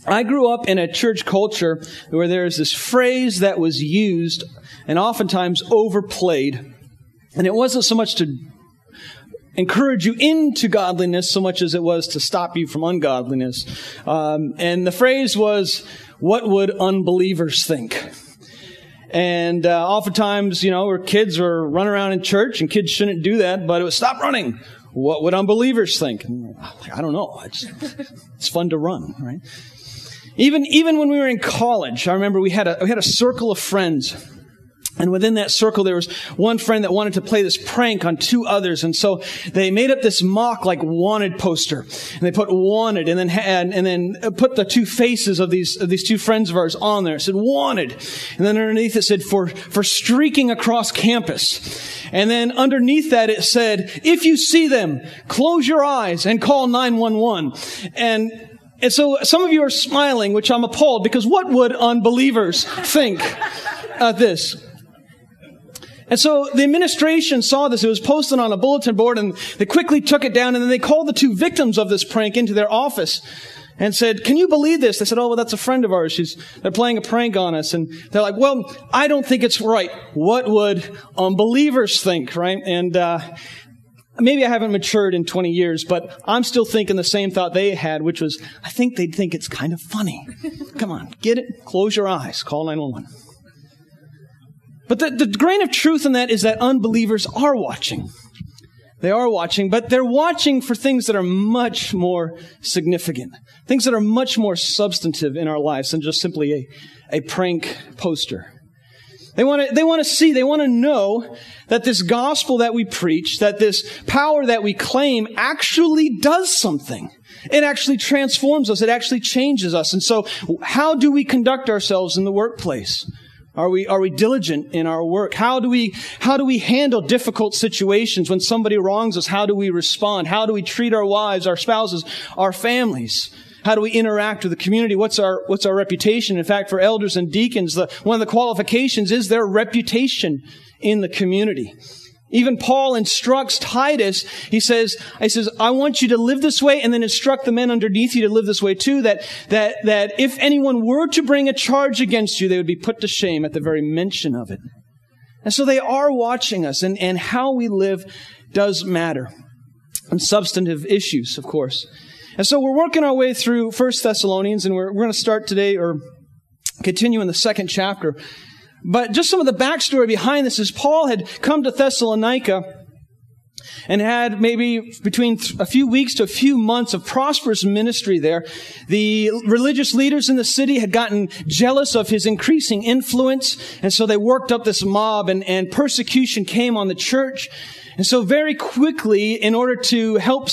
I grew up in a church culture where there's this phrase that was used and oftentimes overplayed. And it wasn't so much to encourage you into godliness so much as it was to stop you from ungodliness. And the phrase was, "What would unbelievers think?" And oftentimes, where kids were running around in church, and kids shouldn't do that, but it was, "Stop running. What would unbelievers think?" And I don't know. It's fun to run, right? Even when we were in college, I remember we had a circle of friends. And within that circle, there was one friend that wanted to play this prank on two others. And so they made up this mock, wanted poster. And they put wanted and then put the two faces of these two friends of ours on there. It said wanted. And then underneath it said for streaking across campus. And then underneath that it said, "If you see them, close your eyes and call 911. And so some of you are smiling, which I'm appalled, because what would unbelievers think of this? And so the administration saw this. It was posted on a bulletin board, and they quickly took it down, and then they called the two victims of this prank into their office and said, "Can you believe this?" They said, "Oh, well, that's a friend of ours. They're playing a prank on us." And they're like, "Well, I don't think it's right. What would unbelievers think?" Right? And maybe I haven't matured in 20 years, but I'm still thinking the same thought they had, which was, I think they'd think it's kind of funny. Come on, get it? Close your eyes. Call 911. But the grain of truth in that is that unbelievers are watching. They are watching, but they're watching for things that are much more significant, things that are much more substantive in our lives than just simply a prank poster. They want to see, they want to know that this gospel that we preach, that this power that we claim actually does something. It actually transforms us. It actually changes us. And so how do we conduct ourselves in the workplace? Are we diligent in our work? How do we handle difficult situations when somebody wrongs us? How do we respond? How do we treat our wives, our spouses, our families? How do we interact with the community? What's our reputation? In fact, for elders and deacons, one of the qualifications is their reputation in the community. Even Paul instructs Titus. He says, "I want you to live this way," and then instruct the men underneath you to live this way too, that if anyone were to bring a charge against you, they would be put to shame at the very mention of it. And so they are watching us, and how we live does matter. And substantive issues, of course. And so we're working our way through 1 Thessalonians, and we're going to start today, or continue in the second chapter. But just some of the backstory behind this is Paul had come to Thessalonica and had maybe between a few weeks to a few months of prosperous ministry there. The religious leaders in the city had gotten jealous of his increasing influence, and so they worked up this mob, and persecution came on the church. And so very quickly, in order to help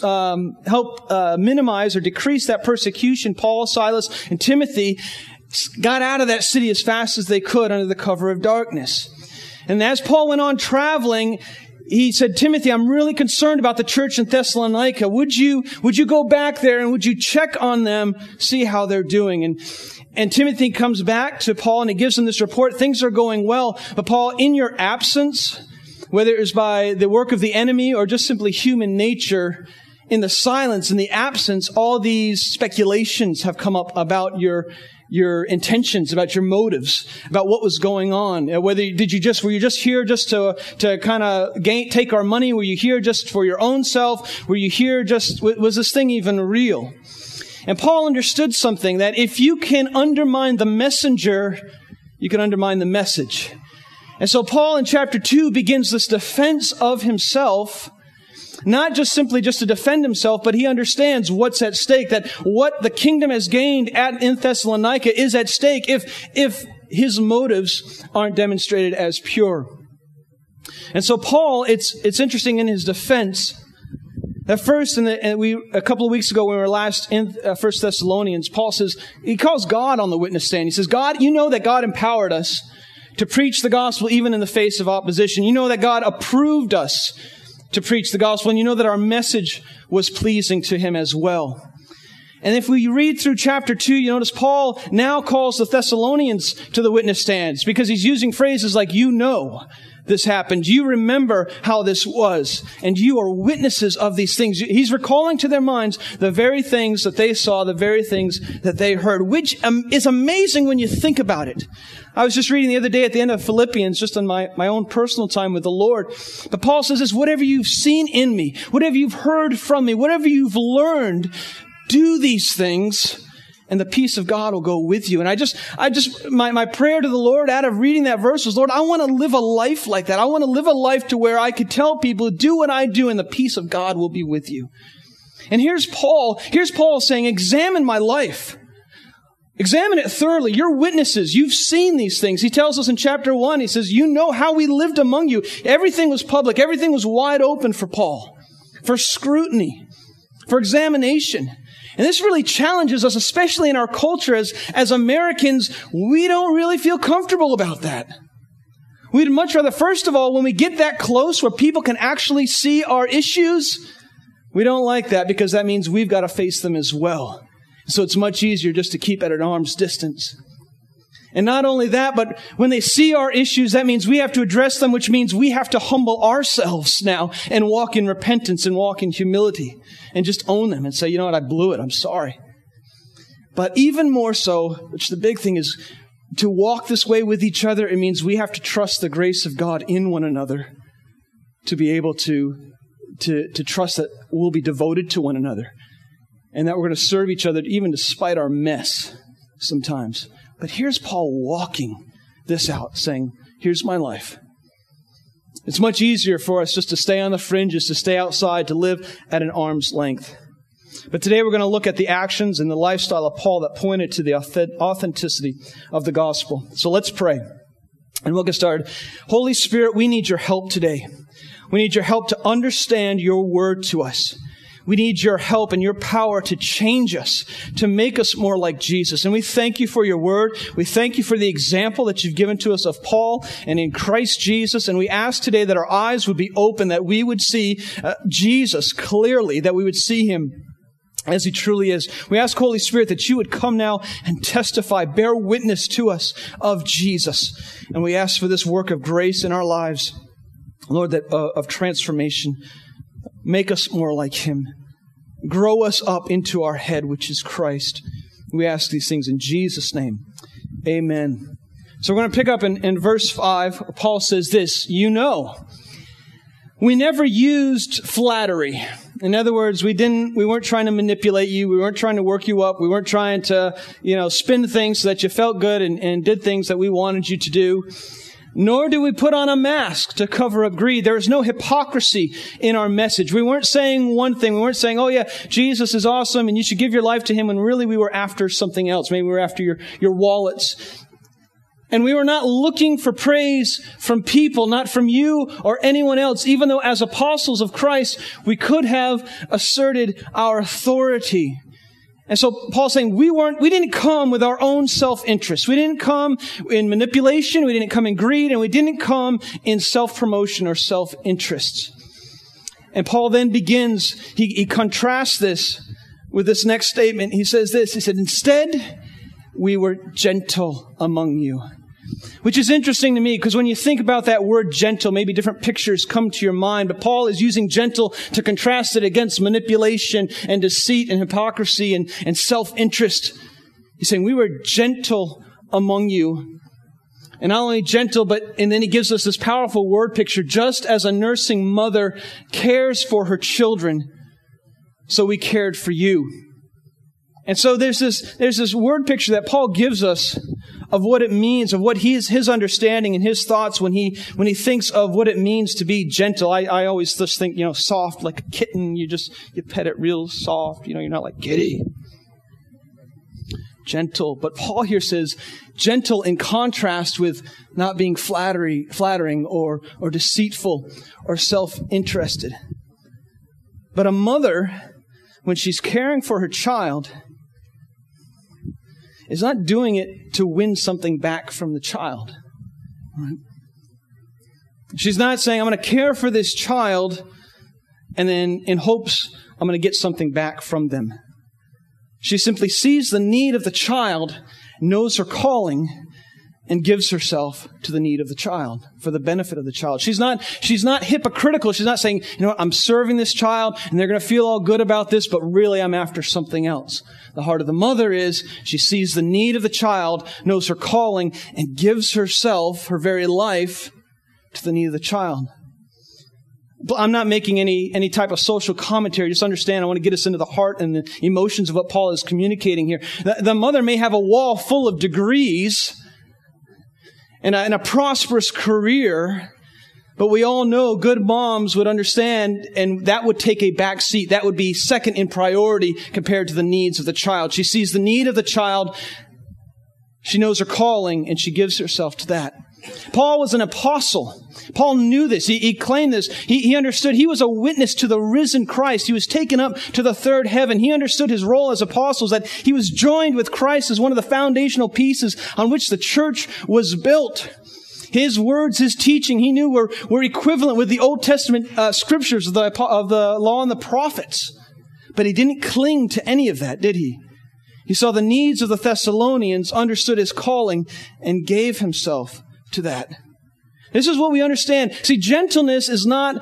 minimize or decrease that persecution, Paul, Silas, and Timothy got out of that city as fast as they could under the cover of darkness. And as Paul went on traveling, he said, "Timothy, I'm really concerned about the church in Thessalonica. Would you go back there and would you check on them, see how they're doing?" And Timothy comes back to Paul and he gives him this report. Things are going well. But Paul, in your absence, whether it was by the work of the enemy or just simply human nature, in the silence, in the absence, all these speculations have come up about your intentions, about your motives, about what was going on. Were you just here just to kind of take our money? Were you here just for your own self? Were you here was this thing even real? And Paul understood something, that if you can undermine the messenger, you can undermine the message. And so Paul in chapter 2 begins this defense of himself, not just simply just to defend himself, but he understands what's at stake, that what the kingdom has gained in Thessalonica is at stake if his motives aren't demonstrated as pure. And so Paul, it's interesting in his defense, that first, a couple of weeks ago when we were last in 1 Thessalonians, Paul says, he calls God on the witness stand. He says, "God, you know that God empowered us to preach the gospel even in the face of opposition. You know that God approved us to preach the gospel, and you know that our message was pleasing to him as well." And if we read through chapter 2, you notice Paul now calls the Thessalonians to the witness stands, because he's using phrases like "you know." this happened. You remember how this was, and you are witnesses of these things. He's recalling to their minds the very things that they saw, the very things that they heard, which is amazing when you think about it. I was just reading the other day at the end of Philippians, just on my own personal time with the Lord. But Paul says this, whatever you've seen in me, whatever you've heard from me, whatever you've learned, do these things, and the peace of God will go with you. And my prayer to the Lord out of reading that verse was, Lord, I want to live a life like that. I want to live a life to where I could tell people, do what I do, and the peace of God will be with you. And here's Paul saying, examine my life. Examine it thoroughly. You're witnesses. You've seen these things. He tells us in chapter 1, he says, you know how we lived among you. Everything was public. Everything was wide open for Paul, for scrutiny, for examination. And this really challenges us, especially in our culture as Americans. We don't really feel comfortable about that. We'd much rather, first of all, when we get that close where people can actually see our issues, we don't like that because that means we've got to face them as well. So it's much easier just to keep at an arm's distance. And not only that, but when they see our issues, that means we have to address them, which means we have to humble ourselves now and walk in repentance and walk in humility and just own them and say, you know what, I blew it. I'm sorry. But even more so, which the big thing is, to walk this way with each other, it means we have to trust the grace of God in one another to be able to trust that we'll be devoted to one another and that we're going to serve each other even despite our mess sometimes. But here's Paul walking this out, saying, here's my life. It's much easier for us just to stay on the fringes, to stay outside, to live at an arm's length. But today we're going to look at the actions and the lifestyle of Paul that pointed to the authenticity of the gospel. So let's pray, and we'll get started. Holy Spirit, we need your help today. We need your help to understand your word to us. We need your help and your power to change us, to make us more like Jesus. And we thank you for your word. We thank you for the example that you've given to us of Paul and in Christ Jesus. And we ask today that our eyes would be open, that we would see Jesus clearly, that we would see him as he truly is. We ask, Holy Spirit, that you would come now and testify, bear witness to us of Jesus. And we ask for this work of grace in our lives, Lord, that of transformation. Make us more like him. Grow us up into our head, which is Christ. We ask these things in Jesus' name. Amen. So we're going to pick up in verse 5. Paul says this, you know, we never used flattery. In other words, we weren't trying to manipulate you. We weren't trying to work you up. We weren't trying to, spin things so that you felt good and did things that we wanted you to do. Nor do we put on a mask to cover up greed. There is no hypocrisy in our message. We weren't saying one thing. We weren't saying, oh yeah, Jesus is awesome and you should give your life to him, when really we were after something else. Maybe we were after your wallets. And we were not looking for praise from people, not from you or anyone else, even though as apostles of Christ, we could have asserted our authority. And so Paul's saying we didn't come with our own self-interest. We didn't come in manipulation. We didn't come in greed, and we didn't come in self-promotion or self-interest. And Paul then begins, he contrasts this with this next statement. He says this, he said, instead, we were gentle among you. Which is interesting to me, because when you think about that word gentle, maybe different pictures come to your mind, but Paul is using gentle to contrast it against manipulation and deceit and hypocrisy and self-interest. He's saying, we were gentle among you. And not only gentle, and then he gives us this powerful word picture, just as a nursing mother cares for her children, so we cared for you. And so there's this word picture that Paul gives us of what it means, of what his understanding and his thoughts when he thinks of what it means to be gentle. I always just think, soft, like a kitten. You pet it real soft. You're not like giddy. Gentle. But Paul here says gentle in contrast with not being flattering or deceitful or self-interested. But a mother, when she's caring for her child, is not doing it to win something back from the child. Right? She's not saying, I'm going to care for this child and then in hopes I'm going to get something back from them. She simply sees the need of the child, knows her calling, and gives herself to the need of the child, for the benefit of the child. She's not hypocritical. She's not saying, I'm serving this child and they're going to feel all good about this, but really I'm after something else. The heart of the mother is she sees the need of the child, knows her calling, and gives herself, her very life, to the need of the child. I'm not making any type of social commentary. Just understand, I want to get us into the heart and the emotions of what Paul is communicating here. The mother may have a wall full of degrees and a prosperous career, but we all know good moms would understand, and that would take a back seat. That would be second in priority compared to the needs of the child. She sees the need of the child, she knows her calling, and she gives herself to that. Paul was an apostle. Paul knew this. He claimed this. He understood. He was a witness to the risen Christ. He was taken up to the third heaven. He understood his role as apostle, that he was joined with Christ as one of the foundational pieces on which the church was built. His words, his teaching, he knew were equivalent with the Old Testament scriptures of the law and the prophets. But he didn't cling to any of that, did he? He saw the needs of the Thessalonians, understood his calling, and gave himself to that. This is what we understand. See, gentleness is not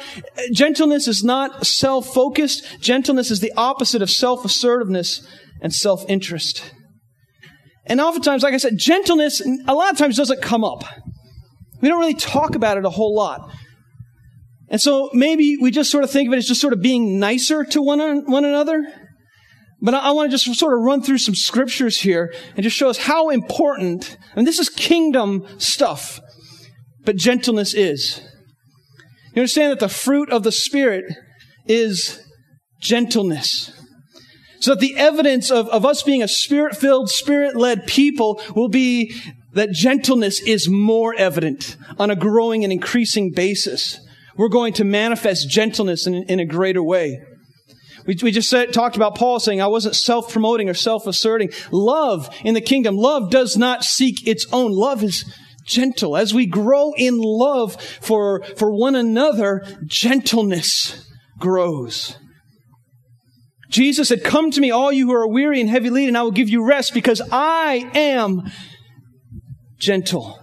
self-focused. Gentleness is the opposite of self-assertiveness and self-interest. And oftentimes, like I said, gentleness a lot of times doesn't come up. We don't really talk about it a whole lot. And so maybe we just sort of think of it as just sort of being nicer to one another. But I want to just sort of run through some scriptures here and just show us how important, and this is kingdom stuff, but gentleness is. You understand that the fruit of the Spirit is gentleness. So that the evidence of us being a Spirit-filled, Spirit-led people will be that gentleness is more evident on a growing and increasing basis. We're going to manifest gentleness in a greater way. We just talked about Paul saying, I wasn't self-promoting or self-asserting. Love in the kingdom, love does not seek its own. Love is gentle. As we grow in love for one another, gentleness grows. Jesus said, come to me, all you who are weary and heavy laden, and I will give you rest because I am gentle.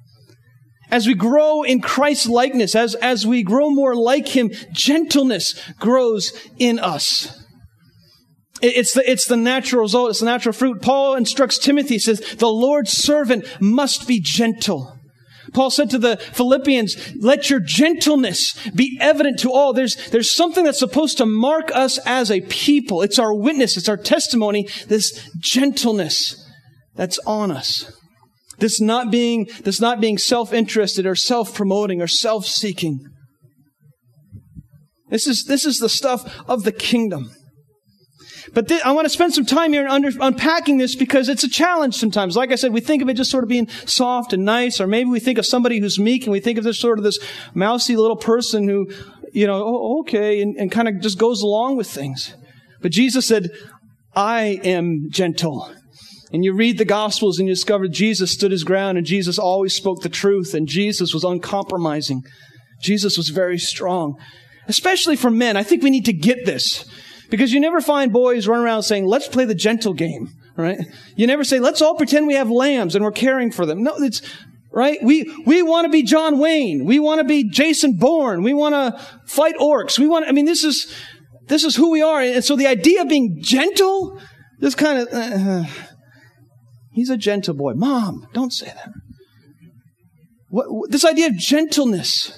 As we grow in Christ's likeness, as we grow more like Him, gentleness grows in us. It's the natural result. It's the natural fruit. Paul instructs Timothy, says, the Lord's servant must be gentle. Paul said to the Philippians, let your gentleness be evident to all. There's something that's supposed to mark us as a people. It's our witness. It's our testimony. This gentleness that's on us. This not being self-interested or self-promoting or self-seeking. This is the stuff of the kingdom. But I want to spend some time here unpacking this because it's a challenge sometimes. Like I said, we think of it just sort of being soft and nice, or maybe we think of somebody who's meek and we think of this mousy little person who, okay, and kind of just goes along with things. But Jesus said, I am gentle. And you read the Gospels and you discover Jesus stood his ground and Jesus always spoke the truth and Jesus was uncompromising. Jesus was very strong. Especially for men. I think we need to get this. Because you never find boys run around saying, let's play the gentle game, right? You never say, let's all pretend we have lambs and we're caring for them. No, it's, right? We want to be John Wayne. We want to be Jason Bourne. We want to fight orcs. This is who we are. And so the idea of being gentle, this kind of, he's a gentle boy. Mom, don't say that. This idea of gentleness.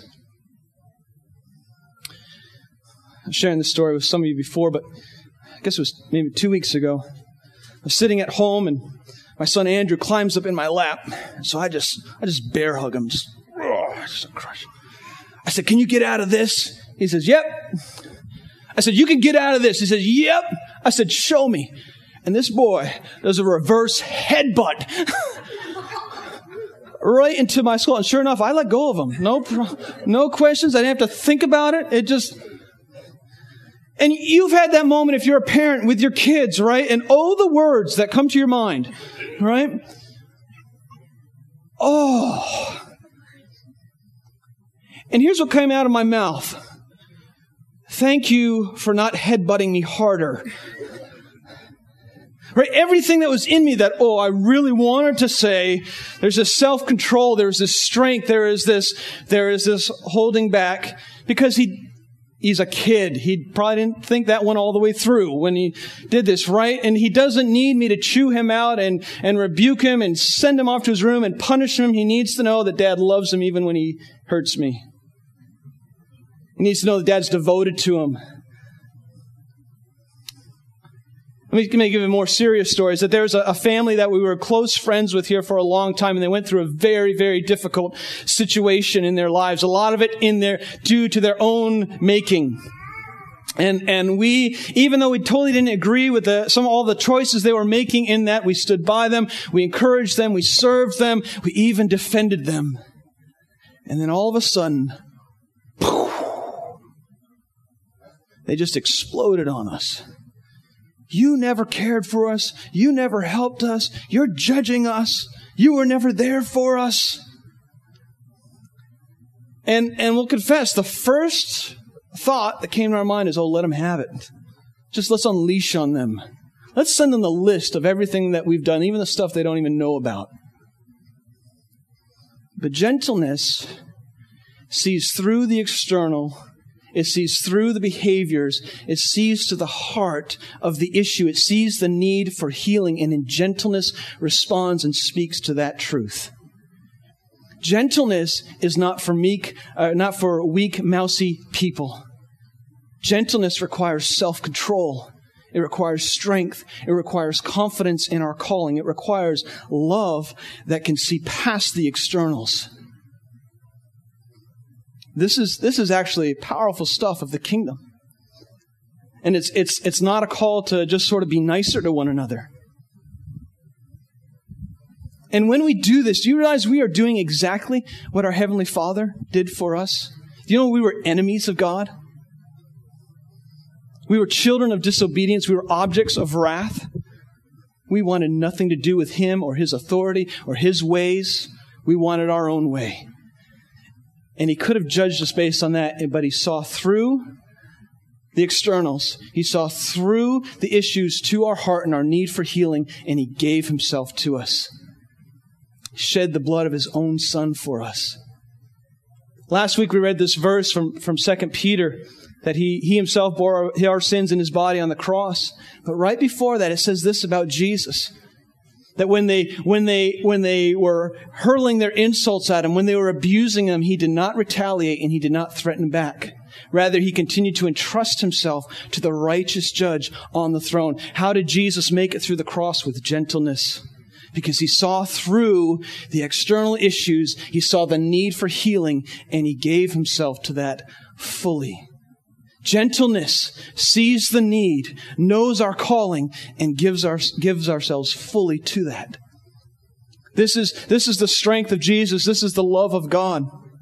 I was sharing this story with some of you before, but I guess it was maybe 2 weeks ago. I was sitting at home and my son Andrew climbs up in my lap. So I just bear hug him. Just a crush. I said, can you get out of this? He says, yep. I said, you can get out of this. He says, yep. I said, show me. And this boy does a reverse headbutt right into my skull. And sure enough, I let go of him. No questions. I didn't have to think about it. And you've had that moment if you're a parent with your kids, right? And the words that come to your mind, right? Oh. And here's what came out of my mouth. Thank you for not headbutting me harder. Right? Everything that was in me that, I really wanted to say, there's this self-control, there's this strength, there is this holding back, because he's a kid. He probably didn't think that one all the way through when he did this, right? And he doesn't need me to chew him out and rebuke him and send him off to his room and punish him. He needs to know that Dad loves him even when he hurts me. He needs to know that Dad's devoted to him. Let me give you more serious stories. That there's a family that we were close friends with here for a long time, and they went through a very, very difficult situation in their lives. A lot of it in there due to their own making. And we, even though we totally didn't agree with all the choices they were making in that, we stood by them, we encouraged them, we served them, we even defended them. And then all of a sudden, they just exploded on us. You never cared for us. You never helped us. You're judging us. You were never there for us. And we'll confess, the first thought that came to our mind is, let them have it. Just let's unleash on them. Let's send them the list of everything that we've done, even the stuff they don't even know about. But gentleness sees through the external. It sees through the behaviors. It sees to the heart of the issue. It sees the need for healing, and in gentleness responds and speaks to that truth. Gentleness is not for weak, mousy people. Gentleness requires self-control. It requires strength. It requires confidence in our calling. It requires love that can see past the externals. This is actually powerful stuff of the kingdom. And it's not a call to just sort of be nicer to one another. And when we do this, do you realize we are doing exactly what our Heavenly Father did for us? Do you know we were enemies of God? We were children of disobedience. We were objects of wrath. We wanted nothing to do with Him or His authority or His ways. We wanted our own way. And He could have judged us based on that, but He saw through the externals. He saw through the issues to our heart and our need for healing, and He gave Himself to us. He shed the blood of His own Son for us. Last week we read this verse from 2 Peter, that He Himself bore our sins in His body on the cross. But right before that, it says this about Jesus. That when they were hurling their insults at Him, when they were abusing Him, He did not retaliate and He did not threaten back. Rather, He continued to entrust Himself to the righteous judge on the throne. How did Jesus make it through the cross? With gentleness. Because He saw through the external issues, He saw the need for healing, and He gave Himself to that fully. Gentleness sees the need, knows our calling, and gives ourselves fully to that. This is the strength of Jesus. This is the love of God.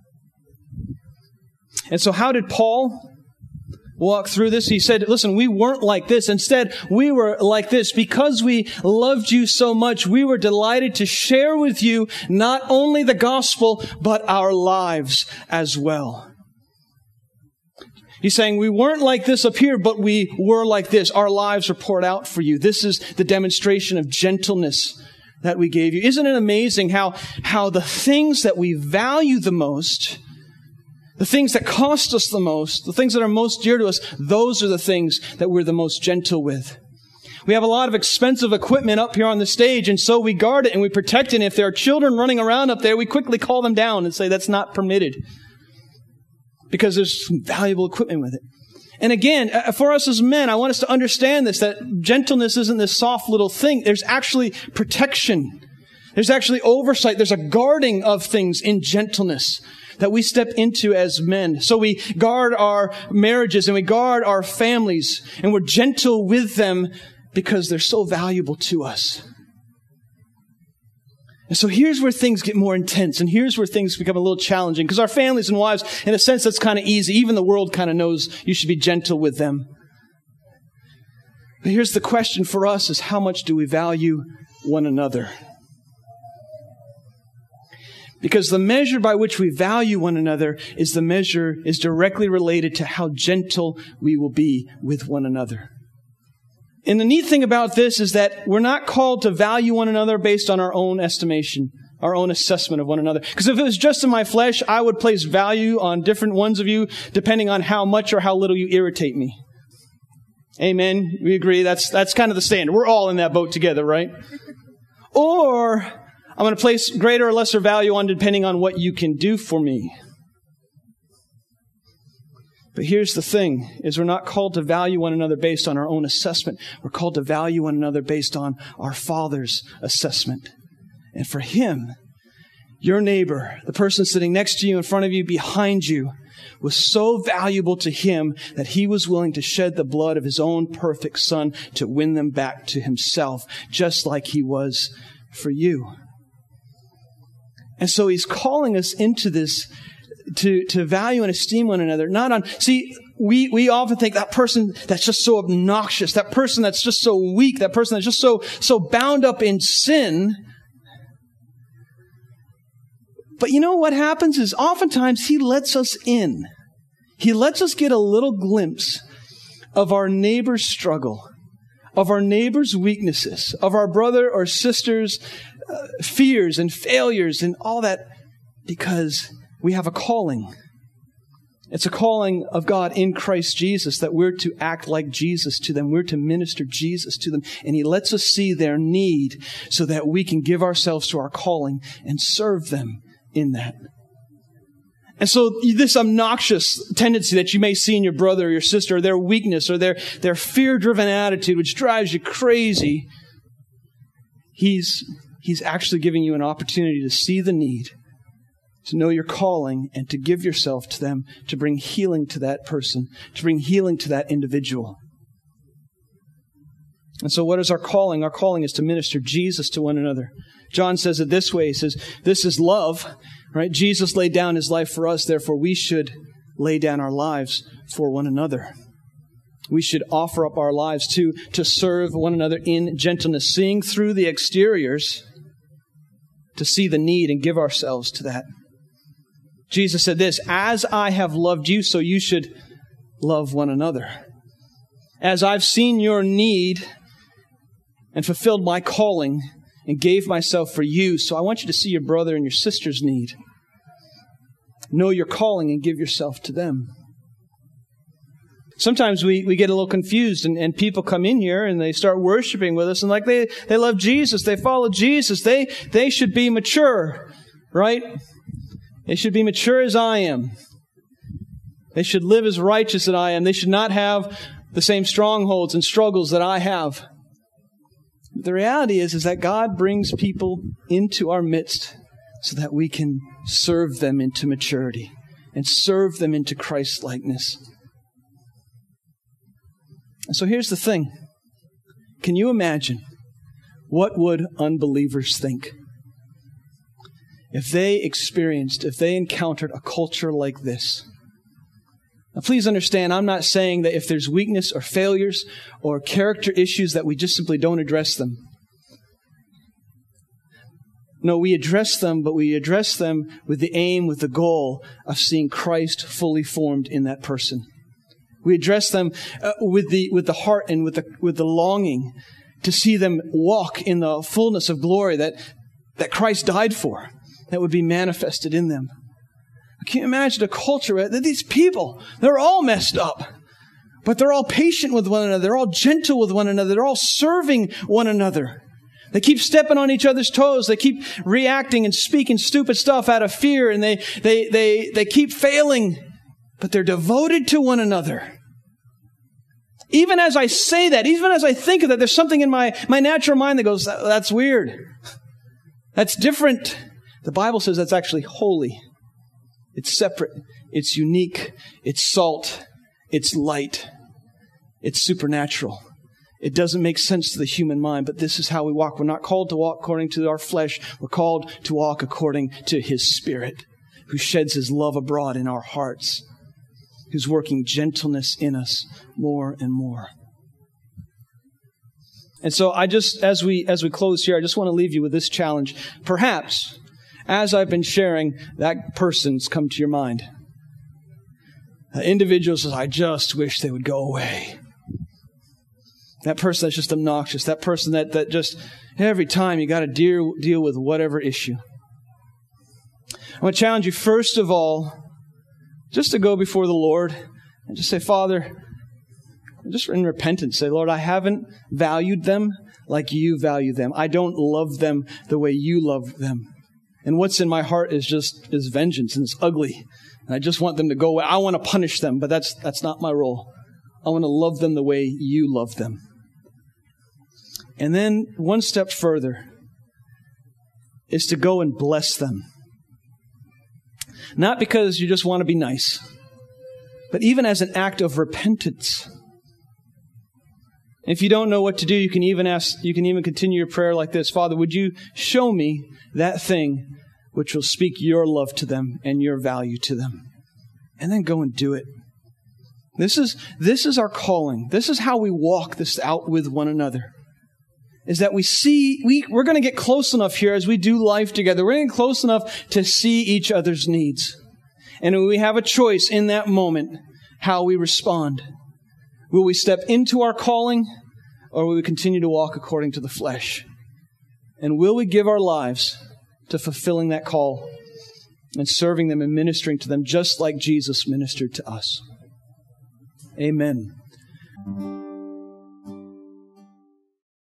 And so how did Paul walk through this? He said, listen, we weren't like this. Instead, we were like this. Because we loved you so much, we were delighted to share with you not only the gospel, but our lives as well. He's saying we weren't like this up here, but we were like this. Our lives were poured out for you. This is the demonstration of gentleness that we gave you. Isn't it amazing how the things that we value the most, the things that cost us the most, the things that are most dear to us, those are the things that we're the most gentle with. We have a lot of expensive equipment up here on the stage, and so we guard it and we protect it. And if there are children running around up there, we quickly call them down and say that's not permitted, because there's some valuable equipment with it. And again, for us as men, I want us to understand this, that gentleness isn't this soft little thing. There's actually protection. There's actually oversight. There's a guarding of things in gentleness that we step into as men. So we guard our marriages and we guard our families, and we're gentle with them because they're so valuable to us. And so here's where things get more intense, and here's where things become a little challenging, because our families and wives, in a sense, that's kind of easy. Even the world kind of knows you should be gentle with them. But here's the question for us is, how much do we value one another? Because the measure by which we value one another is directly related to how gentle we will be with one another. And the neat thing about this is that we're not called to value one another based on our own estimation, our own assessment of one another. Because if it was just in my flesh, I would place value on different ones of you depending on how much or how little you irritate me. Amen. We agree. That's kind of the standard. We're all in that boat together, right? Or I'm going to place greater or lesser value on depending on what you can do for me. But here's the thing, is we're not called to value one another based on our own assessment. We're called to value one another based on our Father's assessment. And for Him, your neighbor, the person sitting next to you, in front of you, behind you, was so valuable to Him that He was willing to shed the blood of His own perfect Son to win them back to Himself, just like He was for you. And so He's calling us into this to value and esteem one another. We often think that person that's just so obnoxious, that person that's just so weak, that person that's just so bound up in sin. But you know what happens is oftentimes He lets us in. He lets us get a little glimpse of our neighbor's struggle, of our neighbor's weaknesses, of our brother or sister's fears and failures and all that, because we have a calling. It's a calling of God in Christ Jesus that we're to act like Jesus to them. We're to minister Jesus to them. And He lets us see their need so that we can give ourselves to our calling and serve them in that. And so this obnoxious tendency that you may see in your brother or your sister, or their weakness or their fear-driven attitude, which drives you crazy, He's actually giving you an opportunity to see the need, to know your calling, and to give yourself to them, to bring healing to that person, to bring healing to that individual. And so what is our calling? Our calling is to minister Jesus to one another. John says it this way. He says, this is love, right? Jesus laid down His life for us. Therefore, we should lay down our lives for one another. We should offer up our lives to serve one another in gentleness, seeing through the exteriors to see the need and give ourselves to that. Jesus said this, as I have loved you, so you should love one another. As I've seen your need and fulfilled my calling and gave myself for you, so I want you to see your brother and your sister's need. Know your calling and give yourself to them. Sometimes we get a little confused and people come in here and they start worshiping with us and like they love Jesus, they follow Jesus, they should be mature, right? They should be mature as I am. They should live as righteous as I am. They should not have the same strongholds and struggles that I have. The reality is that God brings people into our midst so that we can serve them into maturity and serve them into Christ-likeness. And so here's the thing. Can you imagine what would unbelievers think if they encountered a culture like this? Now, please understand, I'm not saying that if there's weakness or failures or character issues that we just simply don't address them. No, we address them, but we address them with the aim, with the goal of seeing Christ fully formed in that person. We address them with the heart and with the longing to see them walk in the fullness of glory that Christ died for, that would be manifested in them. Can you imagine a culture where these people, they're all messed up, but they're all patient with one another. They're all gentle with one another. They're all serving one another. They keep stepping on each other's toes. They keep reacting and speaking stupid stuff out of fear, and they keep failing, but they're devoted to one another. Even as I say that, even as I think of that, there's something in my natural mind that goes, that's weird. That's different. The Bible says that's actually holy. It's separate. It's unique. It's salt. It's light. It's supernatural. It doesn't make sense to the human mind, but this is how we walk. We're not called to walk according to our flesh. We're called to walk according to His Spirit, who sheds His love abroad in our hearts, who's working gentleness in us more and more. And so as we close here, I just want to leave you with this challenge. Perhaps, as I've been sharing, that person's come to your mind. The individual says, I just wish they would go away. That person that's just obnoxious. That person that just every time you got to deal with whatever issue. I want to challenge you, first of all, just to go before the Lord and just say, Father, just in repentance, say, Lord, I haven't valued them like you value them. I don't love them the way you love them. And what's in my heart is vengeance, and it's ugly. And I just want them to go away. I want to punish them, but that's not my role. I want to love them the way you love them. And then one step further is to go and bless them. Not because you just want to be nice, but even as an act of repentance. If you don't know what to do, you can even continue your prayer like this. Father, would you show me that thing which will speak your love to them and your value to them? And then go and do it. This is our calling. This is how we walk this out with one another. Is that we're going to get close enough here as we do life together. We're going to get close enough to see each other's needs. And we have a choice in that moment how we respond. Will we step into our calling, or will we continue to walk according to the flesh? And will we give our lives to fulfilling that call and serving them and ministering to them just like Jesus ministered to us? Amen.